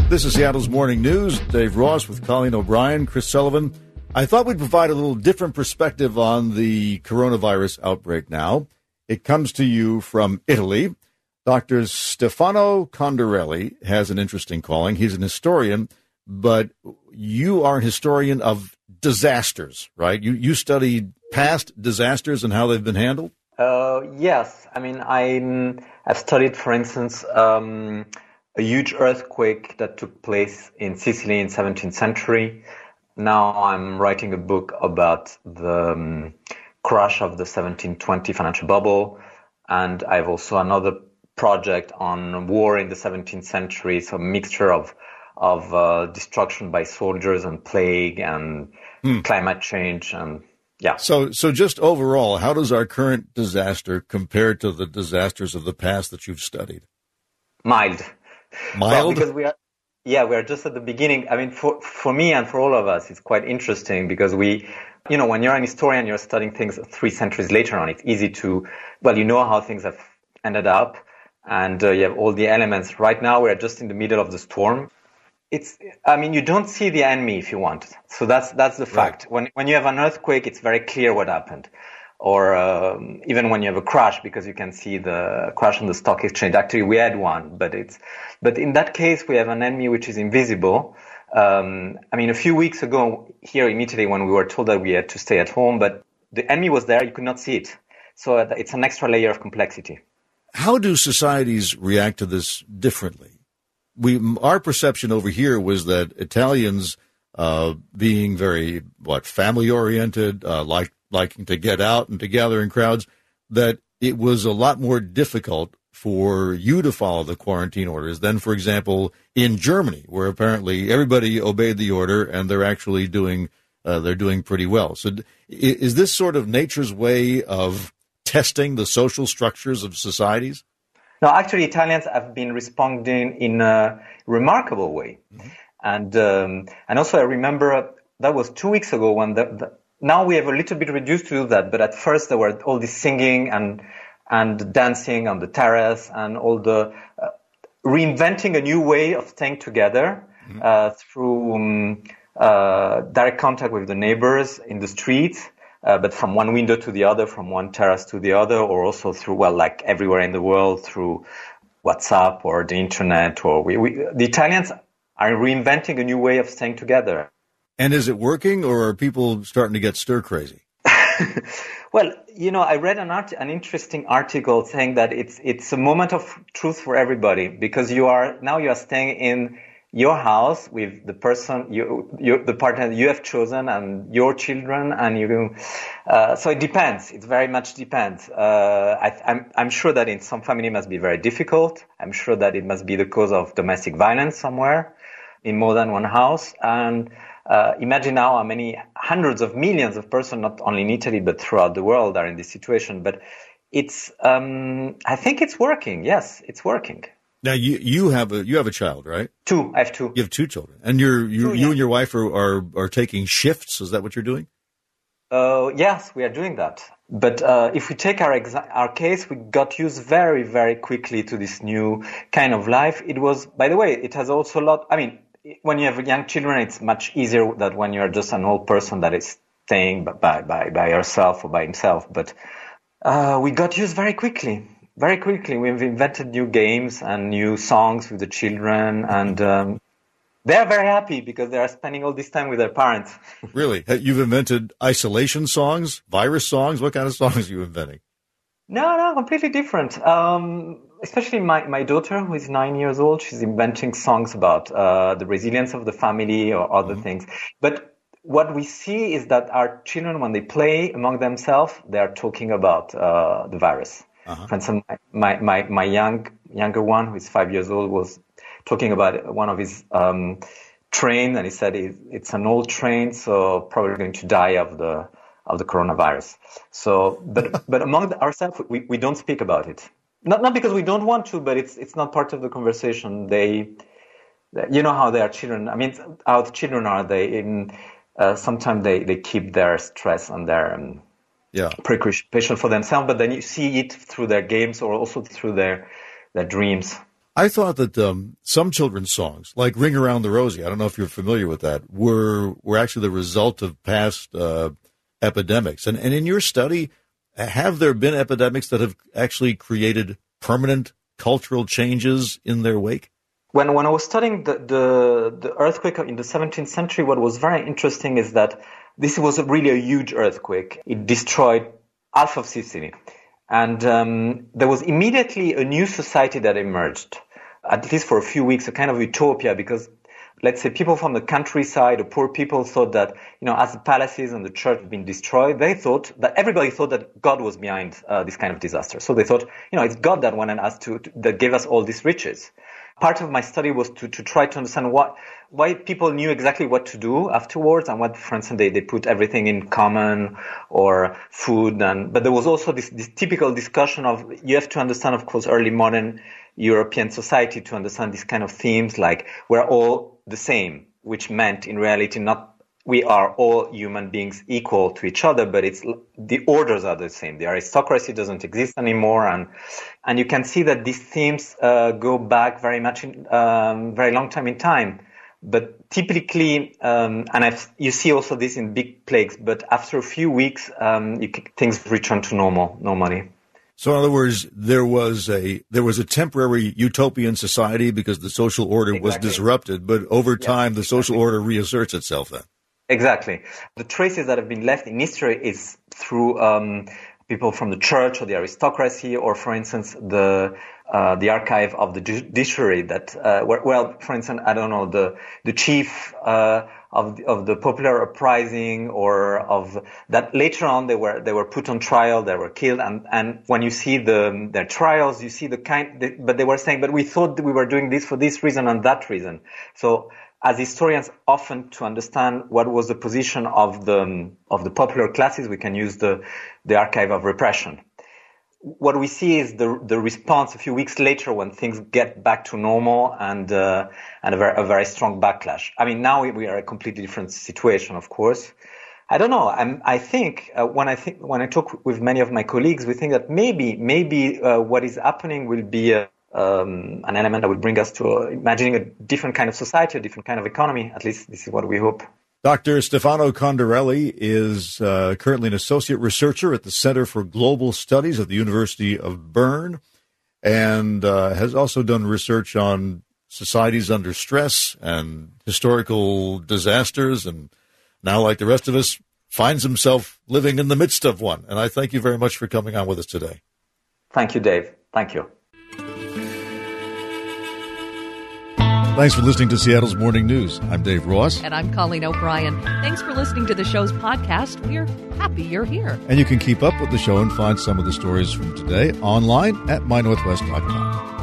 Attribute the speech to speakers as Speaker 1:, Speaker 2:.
Speaker 1: This is Seattle's Morning News. Dave Ross with Colleen O'Brien, Chris Sullivan. I thought we'd provide a little different perspective on the coronavirus outbreak now. It comes to you from Italy. Dr. Stefano Condarelli has an interesting calling. He's an historian, but you are a historian of disasters, right? You studied past disasters and how they've been handled?
Speaker 2: Yes. I mean, I've studied, for instance, a huge earthquake that took place in Sicily in 17th century. Now I'm writing a book about the crash of the 1720 financial bubble. And I have also another project on war in the 17th century, so a mixture of destruction by soldiers and plague and climate change and yeah.
Speaker 1: So just overall, how does our current disaster compare to the disasters of the past that you've studied?
Speaker 2: Mild?
Speaker 1: Well,
Speaker 2: because we are just at the beginning. I mean, for me and for all of us, it's quite interesting because when you're an historian, you're studying things 3 centuries later on. It's easy to, you know how things have ended up and you have all the elements. Right now, we're just in the middle of the storm. You don't see the enemy if you want. So that's the fact.
Speaker 1: Right.
Speaker 2: When you have an earthquake, it's very clear what happened. Or even when you have a crash, because you can see the crash on the stock exchange. Actually, we had one, but in that case, we have an enemy which is invisible. A few weeks ago here in Italy, when we were told that we had to stay at home, but the enemy was there, you could not see it. So it's an extra layer of complexity.
Speaker 1: How do societies react to this differently? Our perception over here was that Italians, being very family oriented, liking to get out and to gather in crowds, that it was a lot more difficult for you to follow the quarantine orders than, for example, in Germany, where apparently everybody obeyed the order and they're actually doing pretty well. So is this sort of nature's way of testing the social structures of societies?
Speaker 2: No, actually, Italians have been responding in a remarkable way. Mm-hmm. And also I remember that was 2 weeks ago when now we have a little bit reduced to do that, but at first there were all this singing and dancing on the terrace and all the reinventing a new way of staying together through direct contact with the neighbors in the street, but from one window to the other, from one terrace to the other, or also through, like everywhere in the world, through WhatsApp or the internet. Or the Italians are reinventing a new way of staying together.
Speaker 1: And is it working, or are people starting to get stir crazy?
Speaker 2: Well, I read an interesting article saying that it's a moment of truth for everybody because you are staying in your house with the person the partner you have chosen and your children, and so it depends. It very much depends. I'm sure that in some family it must be very difficult. I'm sure that it must be the cause of domestic violence somewhere in more than one house. And imagine now how many hundreds of millions of persons, not only in Italy, but throughout the world, are in this situation. But I think it's working. Yes, it's working.
Speaker 1: Now, you have a child, right?
Speaker 2: 2. I have 2.
Speaker 1: You have 2 children. And you and your wife are taking shifts? Is that what you're doing?
Speaker 2: Yes, we are doing that. But if we take our case, we got used very, very quickly to this new kind of life. It was, by the way, it has also a lot, when you have young children, it's much easier than when you're just an old person that is staying by yourself or by himself. But we got used very quickly. Very quickly. We've invented new games and new songs with the children, and they're very happy because they are spending all this time with their parents.
Speaker 1: Really? You've invented isolation songs, virus songs? What kind of songs are you inventing?
Speaker 2: No, completely different. Especially my daughter, who is 9 years old, she's inventing songs about the resilience of the family or other things. But what we see is that our children, when they play among themselves, they are talking about the virus. For instance, my younger one, who is 5 years old, was talking about one of his train, and he said it's an old train, so probably going to die of the coronavirus. So, but among ourselves, we don't speak about it. Not because we don't want to, but it's not part of the conversation. You know how they are children. How the children are. Sometimes they keep their stress and their preoccupation for themselves, but then you see it through their games or also through their dreams.
Speaker 1: I thought that some children's songs, like Ring Around the Rosie, I don't know if you're familiar with that, were actually the result of past epidemics. And in your study, have there been epidemics that have actually created permanent cultural changes in their wake?
Speaker 2: When I was studying the earthquake in the 17th century, what was very interesting is that this was really a huge earthquake. It destroyed half of Sicily. And there was immediately a new society that emerged, at least for a few weeks, a kind of utopia, because let's say people from the countryside, the poor people thought that, as the palaces and the church had been destroyed, everybody thought that God was behind this kind of disaster. So they thought, it's God that wanted us that gave us all these riches. Part of my study was to try to understand why people knew exactly what to do afterwards, and what, for instance, they put everything in common or food. But there was also this typical discussion of, you have to understand, of course, early modern European society to understand these kind of themes, like we're all the same, which meant in reality not we are all human beings equal to each other, but it's the orders are the same. The aristocracy doesn't exist anymore, and you can see that these themes go back very much very long time in time. But typically, you see also this in big plagues. But after a few weeks, things return to normally.
Speaker 1: So, in other words, there was a temporary utopian society because the social order was disrupted, but over time, the social order reasserts itself then.
Speaker 2: Exactly. The traces that have been left in history is through people from the church or the aristocracy, or, for instance, the archive of the judiciary that, for instance, I don't know, the chief of the popular uprising, or of that later on they were put on trial, they were killed, and when you see their trials, you see but they were saying, but we thought we were doing this for this reason and that reason. So, as historians, often to understand what was the position of the popular classes, we can use the archive of repression. What we see is the response a few weeks later when things get back to normal, and a very strong backlash. I mean, now we are a completely different situation, of course. I don't know. I think when I talk with many of my colleagues, we think that maybe what is happening will be an element that will bring us to imagining a different kind of society, a different kind of economy. At least this is what we hope.
Speaker 1: Dr. Stefano Condarelli is currently an associate researcher at the Center for Global Studies at the University of Bern, and has also done research on societies under stress and historical disasters, and now, like the rest of us, finds himself living in the midst of one. And I thank you very much for coming on with us today.
Speaker 2: Thank you, Dave. Thank you.
Speaker 1: Thanks for listening to Seattle's Morning News. I'm Dave Ross.
Speaker 3: And I'm Colleen O'Brien. Thanks for listening to the show's podcast. We're happy you're here.
Speaker 1: And you can keep up with the show and find some of the stories from today online at mynorthwest.com.